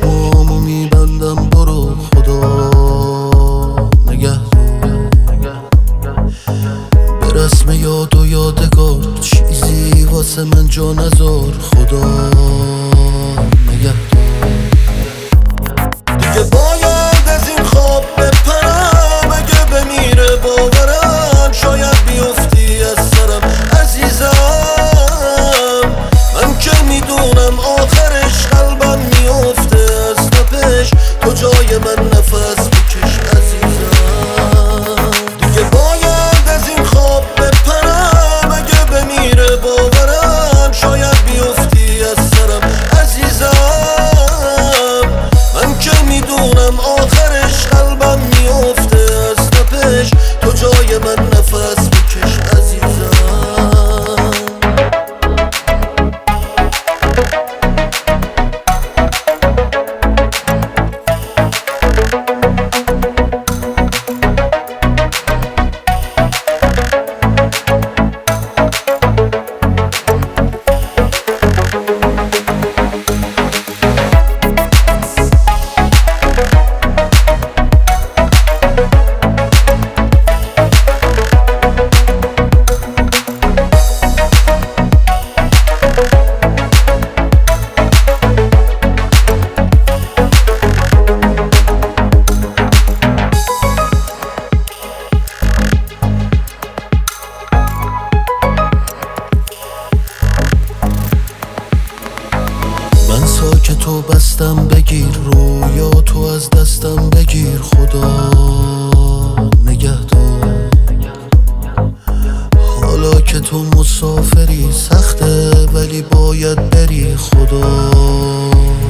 چشمامو میبندم برو خدا نگهدار. به رسم یاد و یادگار چیزی واسه من جا نذار خدا نگهدار. دیگه باید از این خواب بپرم، اگه بمیره باورم شاید بیفتی از سرم عزیزم. من که میدونم آخرش قلبم میفته از تپش، تو جای من نفس بکش عزیزم. دیگه باید از این خواب بپرم، اگه بمیره باورم شاید بیفتی از سرم عزیزم. من که میدونم آخرش قلبم میفته از تپش، تو جای من نفس بکش عزیزم. من ساکتو بستم بگیر، رویا تو از دستم بگیر خدا نگهدار. حالا که تو مسافری سخته ولی باید بری خدا